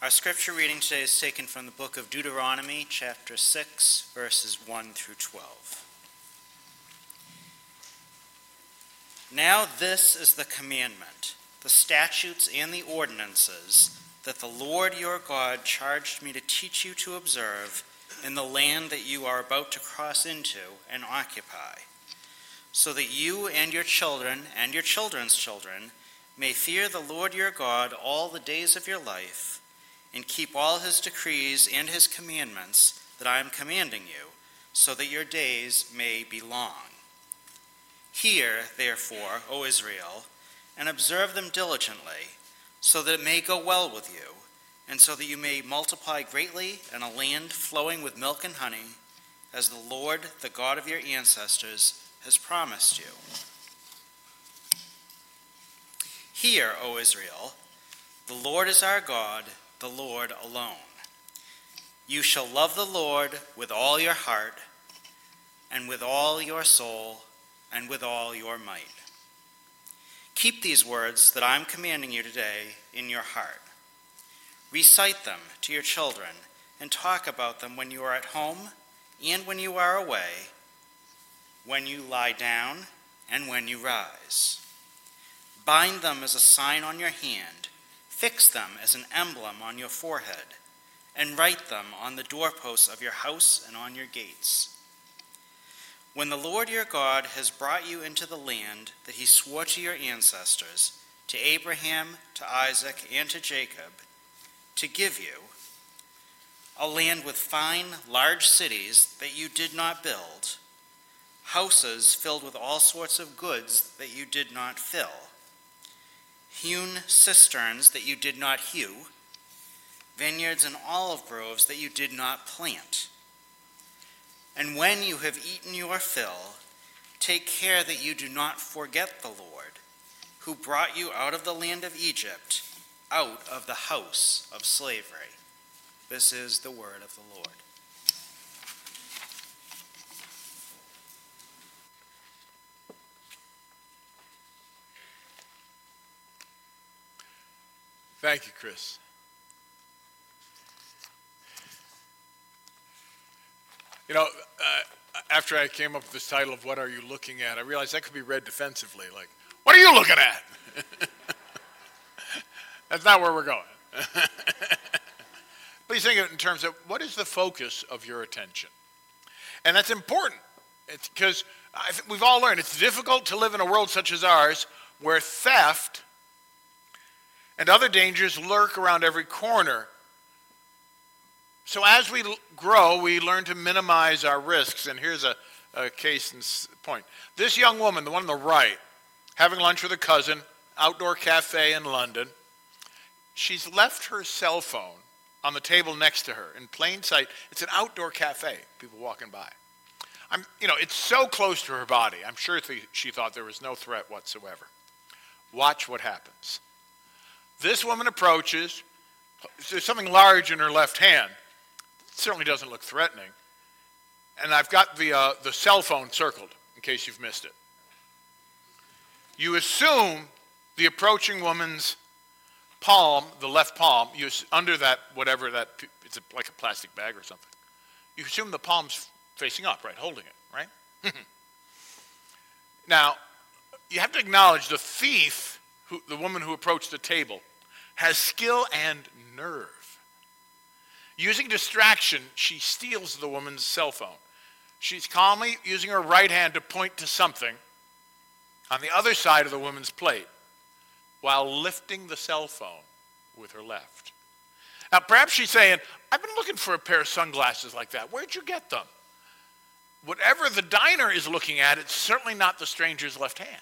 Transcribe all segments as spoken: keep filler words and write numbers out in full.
Our scripture reading today is taken from the book of Deuteronomy, chapter six, verses one through twelve. Now this is the commandment, the statutes and the ordinances that the Lord your God charged me to teach you to observe in the land that you are about to cross into and occupy, so that you and your children and your children's children may fear the Lord your God all the days of your life, and keep all his decrees and his commandments that I am commanding you, so that your days may be long. Hear, therefore, O Israel, and observe them diligently, so that it may go well with you, and so that you may multiply greatly in a land flowing with milk and honey, as the Lord, the God of your ancestors, has promised you. Hear, O Israel, the Lord is our God, the Lord alone. You shall love the Lord with all your heart, and with all your soul, and with all your might. Keep these words that I am commanding you today in your heart. Recite them to your children, and talk about them when you are at home and when you are away, when you lie down and when you rise. Bind them as a sign on your hand, fix them as an emblem on your forehead, and write them on the doorposts of your house and on your gates. When the Lord your God has brought you into the land that he swore to your ancestors, to Abraham, to Isaac, and to Jacob, to give you, a land with fine, large cities that you did not build, houses filled with all sorts of goods that you did not fill, hewn cisterns that you did not hew, vineyards and olive groves that you did not plant. And when you have eaten your fill, take care that you do not forget the Lord, who brought you out of the land of Egypt, out of the house of slavery. This is the word of the Lord. Thank you, Chris. You know, uh, after I came up with this title of What Are You Looking At, I realized that could be read defensively, like, what are you looking at? That's not where we're going. Please think of it in terms of what is the focus of your attention? And that's important. It's because I th- we've all learned it's difficult to live in a world such as ours where theft and other dangers lurk around every corner. So as we l- grow, we learn to minimize our risks. And here's a, a case in s- point. This young woman, the one on the right, having lunch with a cousin, outdoor cafe in London, she's left her cell phone on the table next to her in plain sight. It's an outdoor cafe, people walking by. I'm, you know, it's so close to her body. I'm sure th- she thought there was no threat whatsoever. Watch what happens. This woman approaches. There's something large in her left hand. It certainly doesn't look threatening. And I've got the, uh, the cell phone circled in case you've missed it. You assume the approaching woman's palm, the left palm, you, under that, whatever that, it's a, like a plastic bag or something. You assume the palm's facing up, right, holding it, right? Now, you have to acknowledge the thief, who, the woman who approached the table, has skill and nerve. Using distraction, she steals the woman's cell phone. She's calmly using her right hand to point to something on the other side of the woman's plate while lifting the cell phone with her left. Now, perhaps she's saying, I've been looking for a pair of sunglasses like that. Where'd you get them? Whatever the diner is looking at, it's certainly not the stranger's left hand.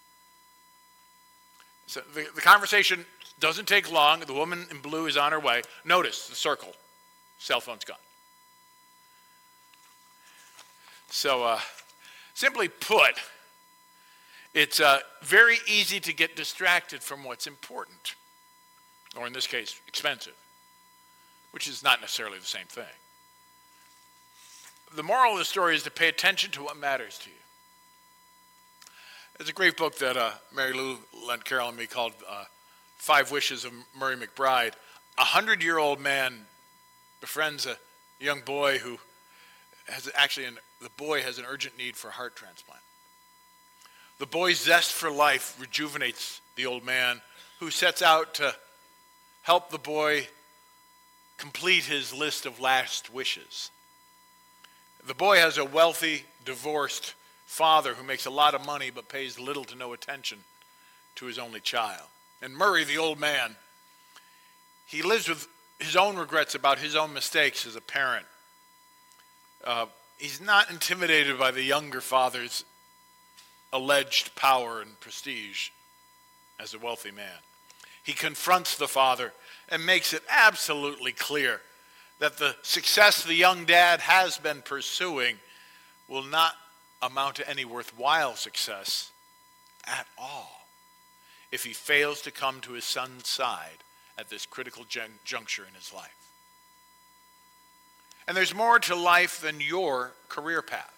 So the, the conversation doesn't take long. The woman in blue is on her way. Notice the circle. Cell phone's gone. So uh, simply put, it's uh, very easy to get distracted from what's important, or in this case, expensive, which is not necessarily the same thing. The moral of the story is to pay attention to what matters to you. There's a great book that uh, Mary Lou lent Carol and me called uh, Five Wishes of Murray McBride. a hundred-year-old man befriends a young boy who has actually, an, the boy has an urgent need for a heart transplant. The boy's zest for life rejuvenates the old man, who sets out to help the boy complete his list of last wishes. The boy has a wealthy, divorced father who makes a lot of money but pays little to no attention to his only child. And Murray, the old man, he lives with his own regrets about his own mistakes as a parent. Uh, he's not intimidated by the younger father's alleged power and prestige as a wealthy man. He confronts the father and makes it absolutely clear that the success the young dad has been pursuing will not amount to any worthwhile success at all if he fails to come to his son's side at this critical jun- juncture in his life. And there's more to life than your career path.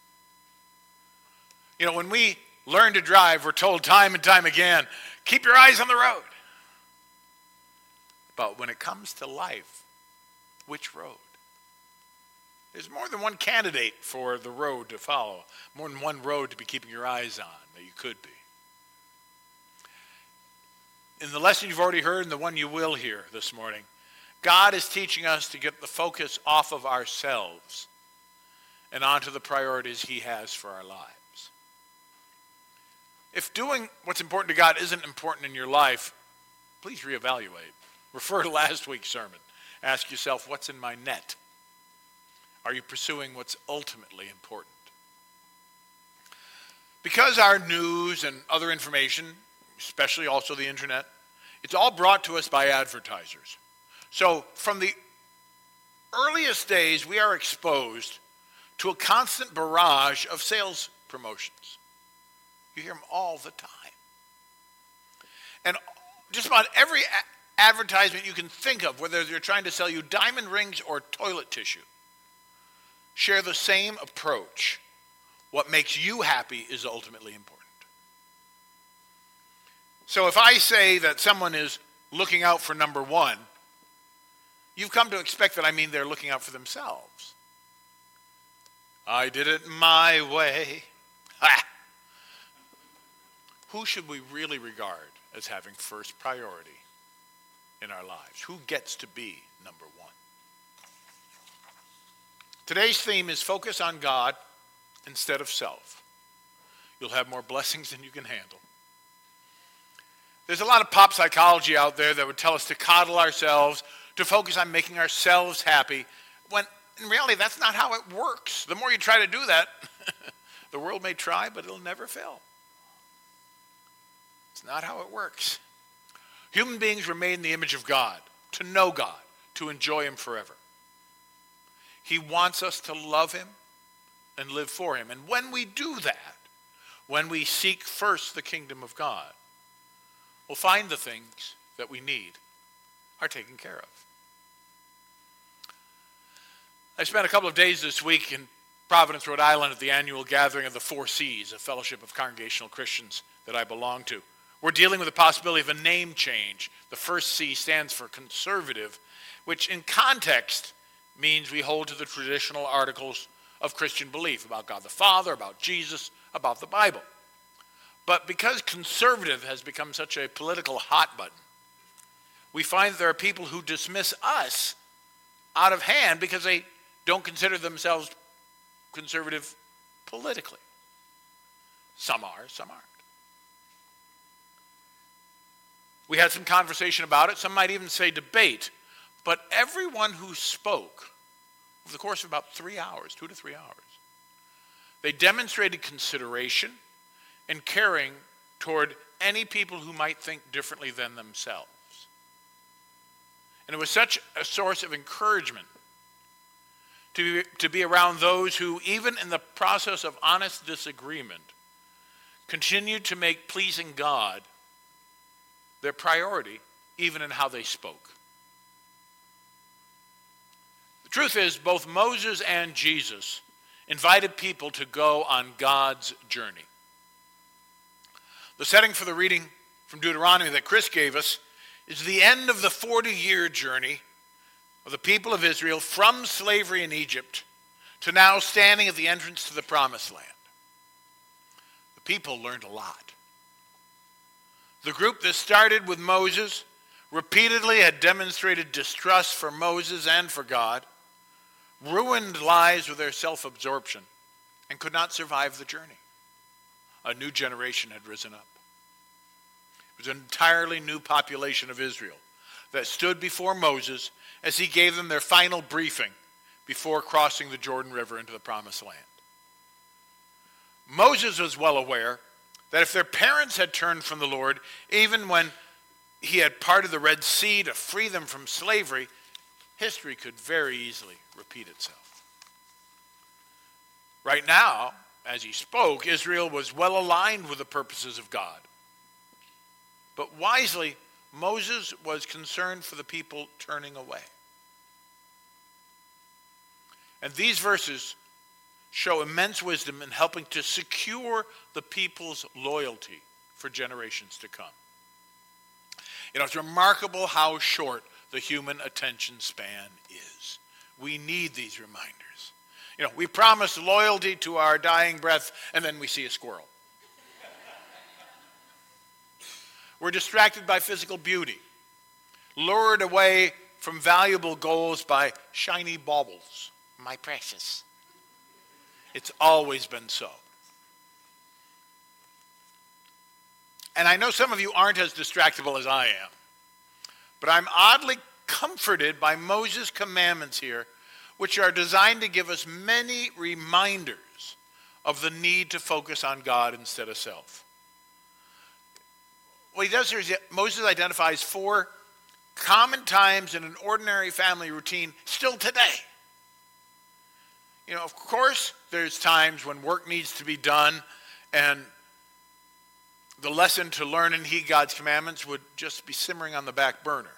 You know, when we learn to drive, we're told time and time again, keep your eyes on the road. But when it comes to life, which road? There's more than one candidate for the road to follow, more than one road to be keeping your eyes on that you could be. In the lesson you've already heard and the one you will hear this morning, God is teaching us to get the focus off of ourselves and onto the priorities he has for our lives. If doing what's important to God isn't important in your life, please reevaluate. Refer to last week's sermon. Ask yourself, what's in my net? Are you pursuing what's ultimately important? Because our news and other information, especially also the internet, it's all brought to us by advertisers. So from the earliest days, we are exposed to a constant barrage of sales promotions. You hear them all the time. And just about every a- advertisement you can think of, whether they're trying to sell you diamond rings or toilet tissue, share the same approach. What makes you happy is ultimately important. So if I say that someone is looking out for number one, you've come to expect that I mean they're looking out for themselves. I did it my way. Ha! Who should we really regard as having first priority in our lives? Who gets to be number one? Today's theme is focus on God instead of self. You'll have more blessings than you can handle. There's a lot of pop psychology out there that would tell us to coddle ourselves, to focus on making ourselves happy, when in reality that's not how it works. The more you try to do that, the world may try, but it'll never fail. It's not how it works. Human beings were made in the image of God, to know God, to enjoy him forever. He wants us to love him and live for him. And when we do that, when we seek first the kingdom of God, we'll find the things that we need are taken care of. I spent a couple of days this week in Providence, Rhode Island at the annual gathering of the Four C's, a fellowship of Congregational Christians that I belong to. We're dealing with the possibility of a name change. The first C stands for conservative, which in context means we hold to the traditional articles of Christian belief about God the Father, about Jesus, about the Bible. But because conservative has become such a political hot button, we find that there are people who dismiss us out of hand because they don't consider themselves conservative politically. Some are, some aren't. We had some conversation about it. Some might even say debate. But everyone who spoke over the course of about three hours, two to three hours, they demonstrated consideration and caring toward any people who might think differently than themselves. And it was such a source of encouragement to be, to be around those who, even in the process of honest disagreement, continued to make pleasing God their priority, even in how they spoke. The truth is, both Moses and Jesus invited people to go on God's journey. The setting for the reading from Deuteronomy that Chris gave us is the end of the forty-year journey of the people of Israel from slavery in Egypt to now standing at the entrance to the Promised Land. The people learned a lot. The group that started with Moses repeatedly had demonstrated distrust for Moses and for God, ruined lives with their self-absorption, and could not survive the journey. A new generation had risen up. It was an entirely new population of Israel that stood before Moses as he gave them their final briefing before crossing the Jordan River into the Promised Land. Moses was well aware that if their parents had turned from the Lord, even when he had parted the Red Sea to free them from slavery, history could very easily repeat itself. Right now, as he spoke, Israel was well aligned with the purposes of God. But wisely, Moses was concerned for the people turning away. And these verses show immense wisdom in helping to secure the people's loyalty for generations to come. You know, it's remarkable how short the human attention span is. We need these reminders. You know, we promise loyalty to our dying breath, and then we see a squirrel. We're distracted by physical beauty, lured away from valuable goals by shiny baubles. My precious. It's always been so. And I know some of you aren't as distractible as I am, but I'm oddly comforted by Moses' commandments here, which are designed to give us many reminders of the need to focus on God instead of self. What he does here is Moses identifies four common times in an ordinary family routine still today. You know, of course, there's times when work needs to be done and the lesson to learn and heed God's commandments would just be simmering on the back burner.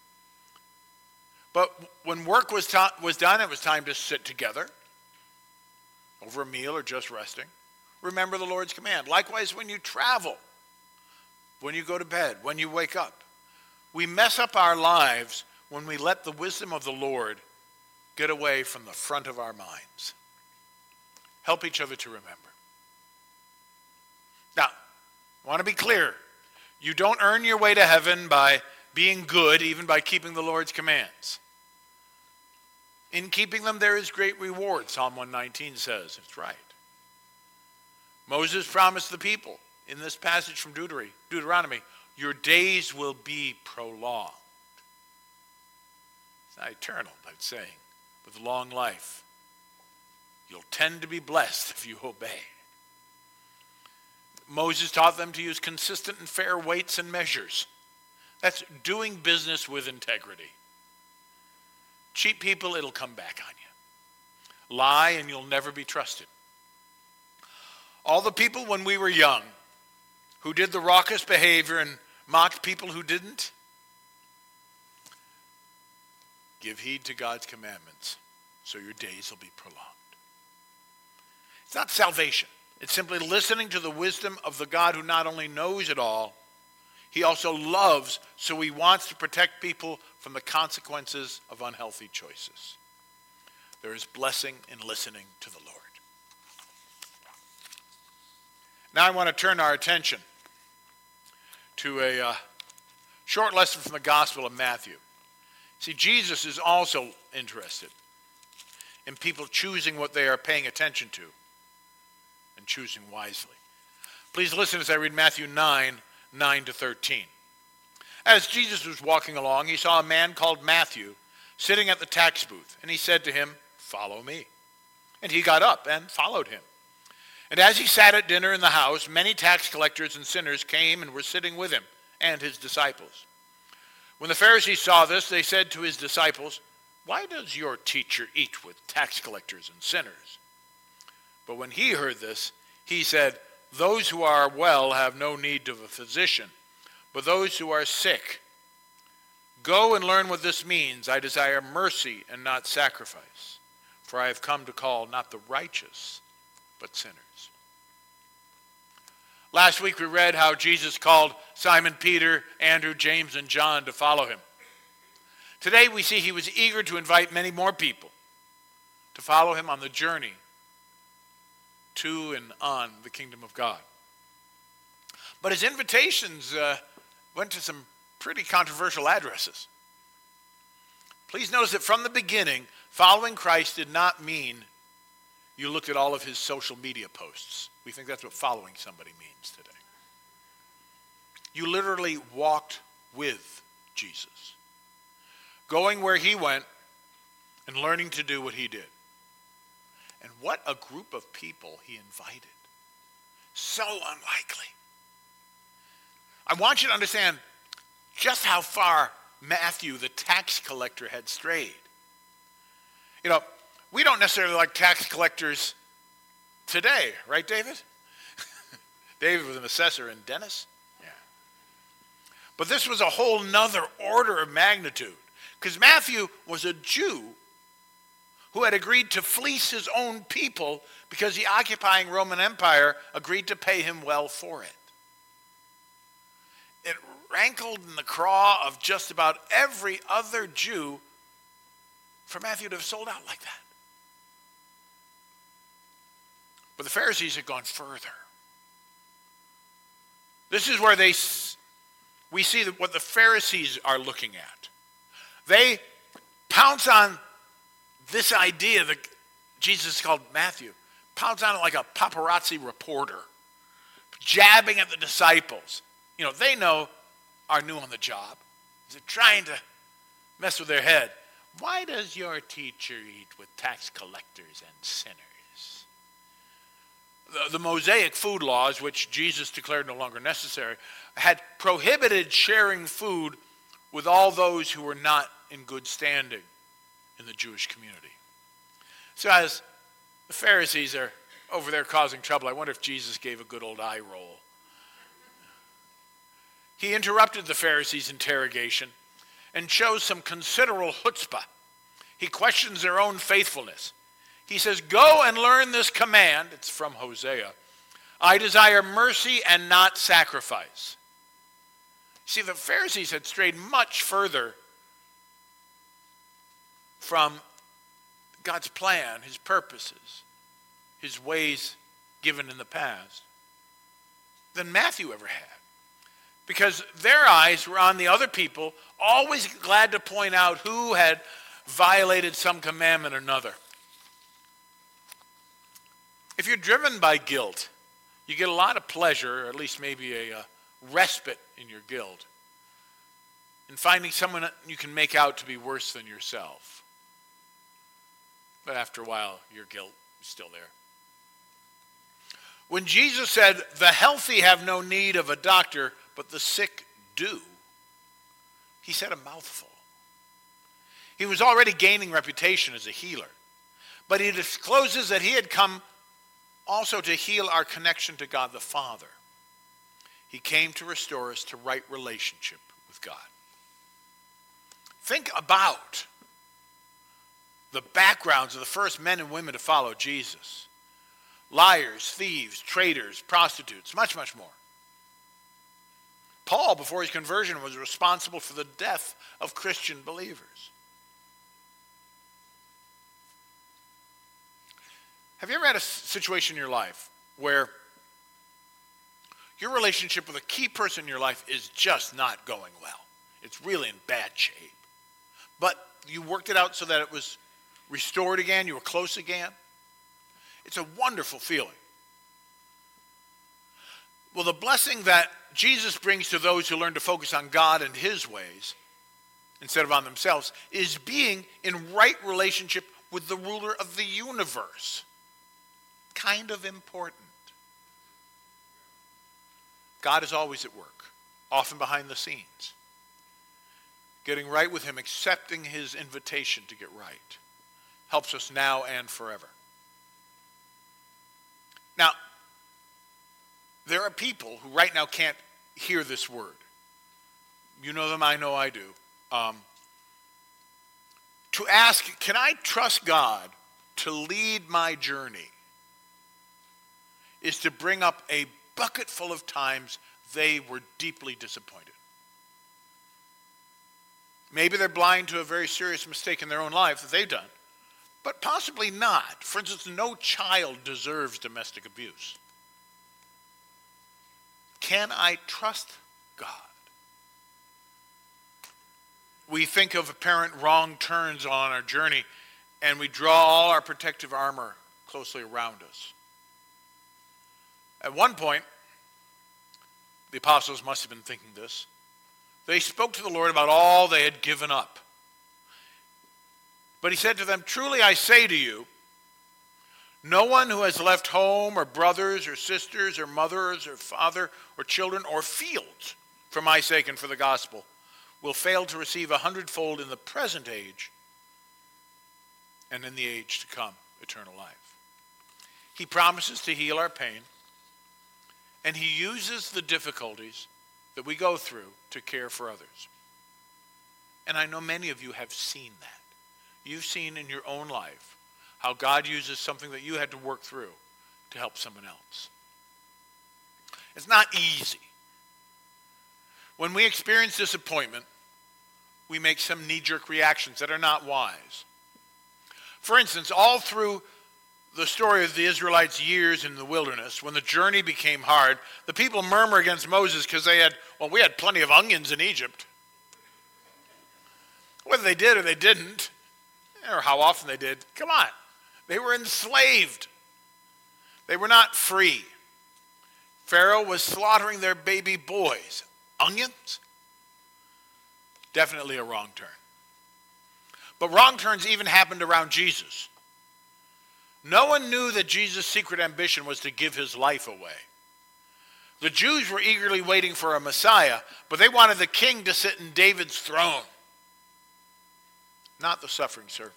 But when work was, ta- was done, it was time to sit together over a meal or just resting. Remember the Lord's command. Likewise, when you travel, when you go to bed, when you wake up. We mess up our lives when we let the wisdom of the Lord get away from the front of our minds. Help each other to remember. Now, I want to be clear. You don't earn your way to heaven by being good, even by keeping the Lord's commands. In keeping them, there is great reward, Psalm one nineteen says. It's right. Moses promised the people in this passage from Deuteronomy, Deuteronomy, your days will be prolonged. It's not eternal, but it's saying, with long life, you'll tend to be blessed if you obey. Moses taught them to use consistent and fair weights and measures. That's doing business with integrity. Cheat people, it'll come back on you. Lie and you'll never be trusted. All the people when we were young who did the raucous behavior and mocked people who didn't, give heed to God's commandments so your days will be prolonged. It's not salvation. It's simply listening to the wisdom of the God who not only knows it all, he also loves, so he wants to protect people from the consequences of unhealthy choices. There is blessing in listening to the Lord. Now I want to turn our attention to a uh, short lesson from the Gospel of Matthew. See, Jesus is also interested in people choosing what they are paying attention to and choosing wisely. Please listen as I read Matthew nine, nine to thirteen. As Jesus was walking along, he saw a man called Matthew sitting at the tax booth, and he said to him, "Follow me." And he got up and followed him. And as he sat at dinner in the house, many tax collectors and sinners came and were sitting with him and his disciples. When the Pharisees saw this, they said to his disciples, "Why does your teacher eat with tax collectors and sinners?" But when he heard this, he said, "Those who are well have no need of a physician, but those who are sick. Go and learn what this means. I desire mercy and not sacrifice, for I have come to call not the righteous, but sinners." Last week we read how Jesus called Simon Peter, Andrew, James, and John to follow him. Today we see he was eager to invite many more people to follow him on the journey to and on the kingdom of God. But his invitations uh, went to some pretty controversial addresses. Please notice that from the beginning, following Christ did not mean you looked at all of his social media posts. We think that's what following somebody means today. You literally walked with Jesus, going where he went and learning to do what he did. And what a group of people he invited. So unlikely. I want you to understand just how far Matthew, the tax collector, had strayed. You know, we don't necessarily like tax collectors today, right, David? David was an assessor in Dennis. Yeah. But this was a whole nother order of magnitude, because Matthew was a Jew who had agreed to fleece his own people because the occupying Roman Empire agreed to pay him well for it. It rankled in the craw of just about every other Jew for Matthew to have sold out like that. But the Pharisees had gone further. This is where they we see what the Pharisees are looking at. They pounce on this idea that Jesus called Matthew, pounce on it like a paparazzi reporter, jabbing at the disciples. You know, they know are new on the job. They're trying to mess with their head. Why does your teacher eat with tax collectors and sinners? The, the Mosaic food laws, which Jesus declared no longer necessary, had prohibited sharing food with all those who were not in good standing in the Jewish community. So as the Pharisees are over there causing trouble, I wonder if Jesus gave a good old eye roll. He interrupted the Pharisees' interrogation and shows some considerable chutzpah. He questions their own faithfulness. He says, go and learn this command. It's from Hosea. I desire mercy and not sacrifice. See, the Pharisees had strayed much further from God's plan, his purposes, his ways given in the past than Matthew ever had. Because their eyes were on the other people, always glad to point out who had violated some commandment or another. If you're driven by guilt, you get a lot of pleasure, or at least maybe a, a respite in your guilt, in finding someone you can make out to be worse than yourself. But after a while, your guilt is still there. When Jesus said, the healthy have no need of a doctor, but the sick do, he said a mouthful. He was already gaining reputation as a healer, but he discloses that he had come also to heal our connection to God the Father. He came to restore us to right relationship with God. Think about the backgrounds of the first men and women to follow Jesus. Liars, thieves, traitors, prostitutes, much, much more. Paul, before his conversion, was responsible for the death of Christian believers. Have you ever had a situation in your life where your relationship with a key person in your life is just not going well? It's really in bad shape. But you worked it out so that it was restored again, you were close again? It's a wonderful feeling. Well, the blessing that Jesus brings to those who learn to focus on God and his ways instead of on themselves is being in right relationship with the ruler of the universe. Kind of important. God is always at work, often behind the scenes. Getting right with him, accepting his invitation to get right, helps us now and forever. Now, there are people who right now can't hear this word. You know them, I know I do. Um, to ask, can I trust God to lead my journey, is to bring up a bucket full of times they were deeply disappointed. Maybe they're blind to a very serious mistake in their own life that they've done, but possibly not. For instance, no child deserves domestic abuse. Can I trust God? We think of apparent wrong turns on our journey, and we draw all our protective armor closely around us. At one point, the apostles must have been thinking this. They spoke to the Lord about all they had given up. But he said to them, "Truly I say to you, no one who has left home or brothers or sisters or mothers or father or children or fields for my sake and for the gospel will fail to receive a hundredfold in the present age and in the age to come, eternal life." He promises to heal our pain, and he uses the difficulties that we go through to care for others. And I know many of you have seen that. You've seen in your own life how God uses something that you had to work through to help someone else. It's not easy. When we experience disappointment, we make some knee-jerk reactions that are not wise. For instance, all through the story of the Israelites' years in the wilderness, when the journey became hard, the people murmur against Moses because they had, well, we had plenty of onions in Egypt. Whether they did or they didn't, or how often they did, come on. They were enslaved. They were not free. Pharaoh was slaughtering their baby boys. Onions? Definitely a wrong turn. But wrong turns even happened around Jesus. No one knew that Jesus' secret ambition was to give his life away. The Jews were eagerly waiting for a Messiah, but they wanted the king to sit in David's throne, not the suffering servant.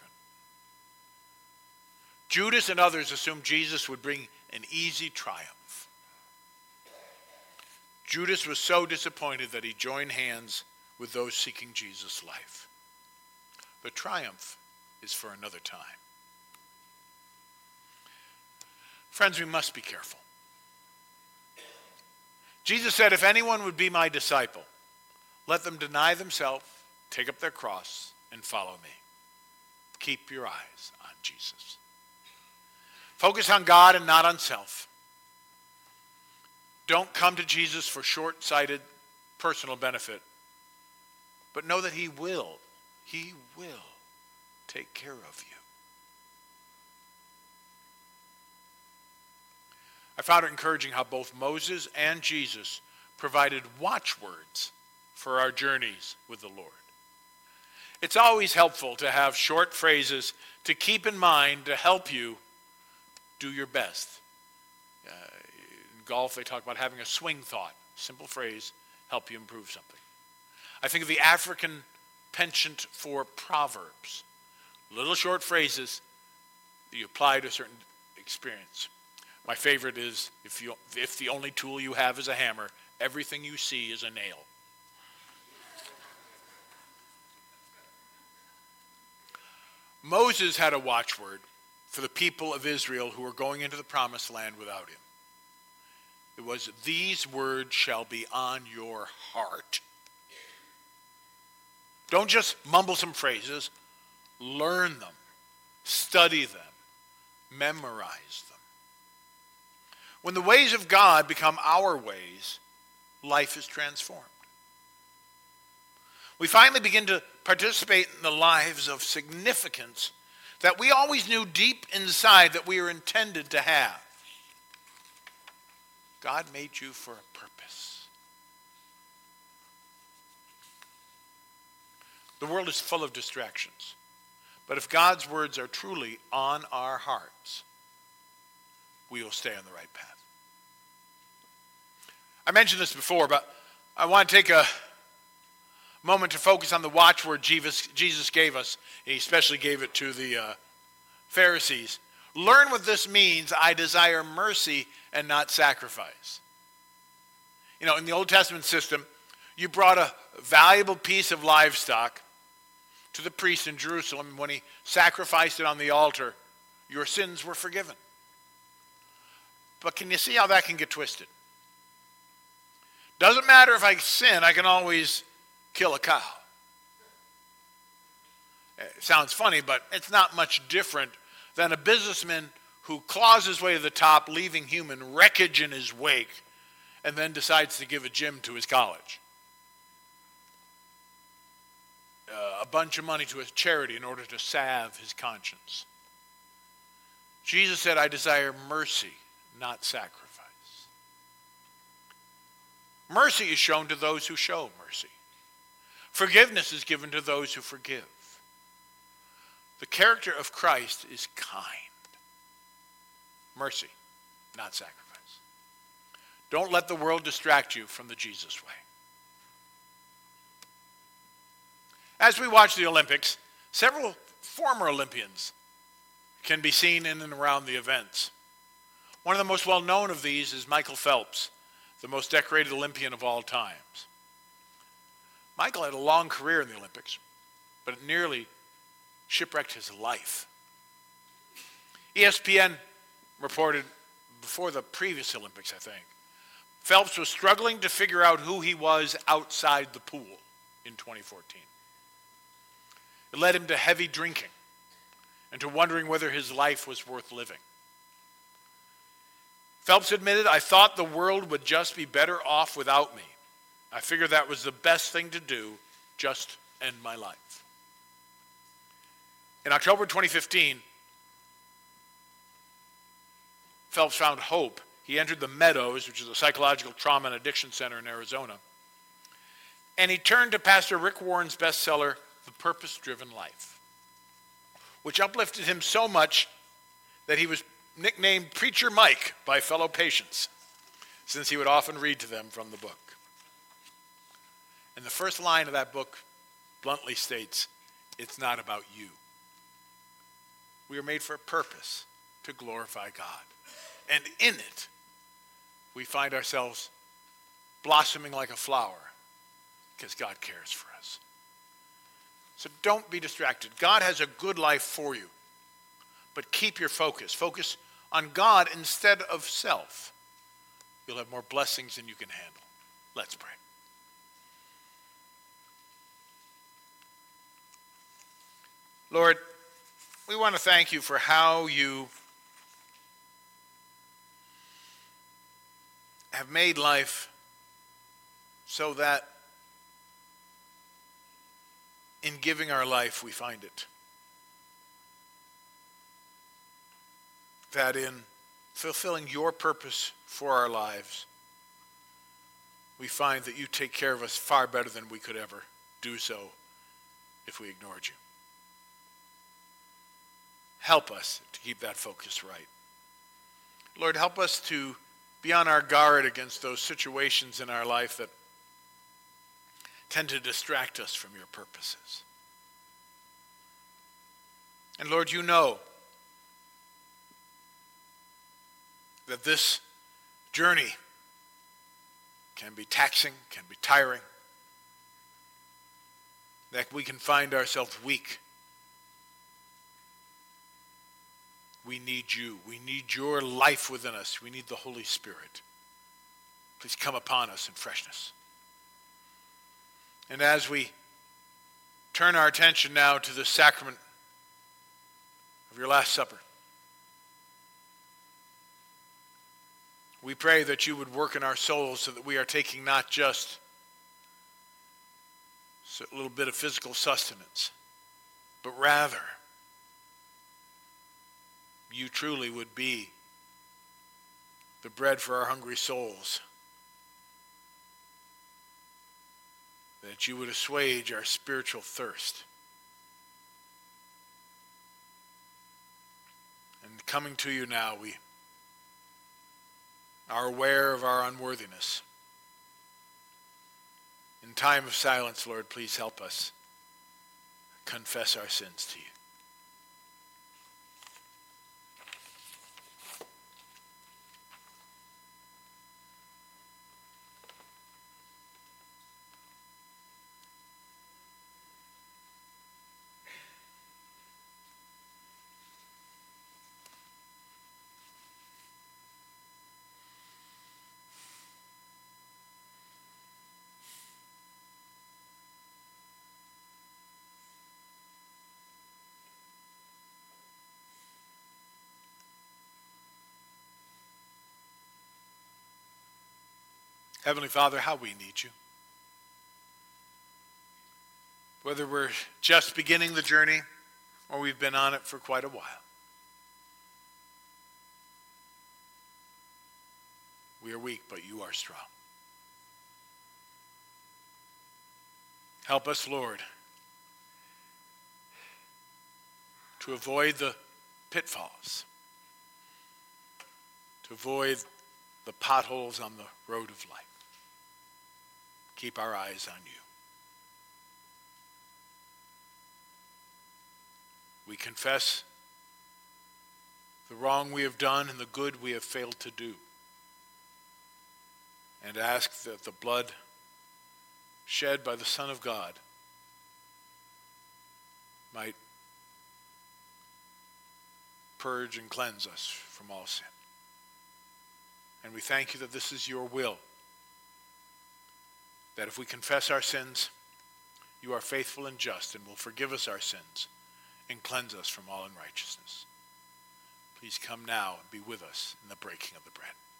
Judas and others assumed Jesus would bring an easy triumph. Judas was so disappointed that he joined hands with those seeking Jesus' life. The triumph is for another time. Friends, we must be careful. Jesus said, if anyone would be my disciple, let them deny themselves, take up their cross, and follow me. Keep your eyes on Jesus. Focus on God and not on self. Don't come to Jesus for short-sighted personal benefit, but know that he will, he will take care of you. I found it encouraging how both Moses and Jesus provided watchwords for our journeys with the Lord. It's always helpful to have short phrases to keep in mind to help you do your best. Uh, in golf, they talk about having a swing thought. Simple phrase, help you improve something. I think of the African penchant for proverbs. Little short phrases that you apply to a certain experience. My favorite is, if you if the only tool you have is a hammer, everything you see is a nail. Moses had a watchword for the people of Israel who were going into the promised land without him. It was, these words shall be on your heart. Don't just mumble some phrases. Learn them. Study them. Memorize them. When the ways of God become our ways, life is transformed. We finally begin to participate in the lives of significance that we always knew deep inside that we were intended to have. God made you for a purpose. The world is full of distractions, but if God's words are truly on our hearts, we will stay on the right path. I mentioned this before, but I want to take a moment to focus on the watchword Jesus, Jesus gave us. He especially gave it to the uh, Pharisees. Learn what this means. I desire mercy and not sacrifice. You know, in the Old Testament system, you brought a valuable piece of livestock to the priest in Jerusalem, and when he sacrificed it on the altar, your sins were forgiven. But can you see how that can get twisted? Doesn't matter if I sin, I can always kill a cow. It sounds funny, but it's not much different than a businessman who claws his way to the top, leaving human wreckage in his wake, and then decides to give a gym to his college. Uh, a bunch of money to his charity in order to salve his conscience. Jesus said, I desire mercy, not sacrifice. Mercy is shown to those who show mercy. Forgiveness is given to those who forgive. The character of Christ is kind. Mercy, not sacrifice. Don't let the world distract you from the Jesus way. As we watch the Olympics, several former Olympians can be seen in and around the events. One of the most well-known of these is Michael Phelps, the most decorated Olympian of all times. Michael had a long career in the Olympics, but it nearly shipwrecked his life. E S P N reported before the previous Olympics, I think, Phelps was struggling to figure out who he was outside the pool in twenty fourteen. It led him to heavy drinking and to wondering whether his life was worth living. Phelps admitted, I thought the world would just be better off without me. I figured that was the best thing to do, just end my life. In October twenty fifteen, Phelps found hope. He entered the Meadows, which is a psychological trauma and addiction center in Arizona, and he turned to Pastor Rick Warren's bestseller, The Purpose-Driven Life, which uplifted him so much that he was nicknamed Preacher Mike by fellow patients, since he would often read to them from the book. And the first line of that book bluntly states, it's not about you. We are made for a purpose, to glorify God. And in it, we find ourselves blossoming like a flower because God cares for us. So don't be distracted. God has a good life for you. But keep your focus. Focus on God instead of self. You'll have more blessings than you can handle. Let's pray. Lord, we want to thank you for how you have made life so that in giving our life we find it. That in fulfilling your purpose for our lives, we find that you take care of us far better than we could ever do so if we ignored you. Help us to keep that focus right. Lord, help us to be on our guard against those situations in our life that tend to distract us from your purposes. And Lord, you know that this journey can be taxing, can be tiring, that we can find ourselves weak. We need you. We need your life within us. We need the Holy Spirit. Please come upon us in freshness. And as we turn our attention now to the sacrament of your Last Supper, we pray that you would work in our souls so that we are taking not just a little bit of physical sustenance, but rather you truly would be the bread for our hungry souls, that you would assuage our spiritual thirst. And coming to you now, we are aware of our unworthiness. In time of silence, Lord, please help us confess our sins to you. Heavenly Father, how we need you. Whether we're just beginning the journey or we've been on it for quite a while. We are weak, but you are strong. Help us, Lord, to avoid the pitfalls, to avoid the potholes on the road of life. Keep our eyes on you. We confess the wrong we have done and the good we have failed to do, and ask that the blood shed by the Son of God might purge and cleanse us from all sin. And we thank you that this is your will, that if we confess our sins, you are faithful and just and will forgive us our sins and cleanse us from all unrighteousness. Please come now and be with us in the breaking of the bread.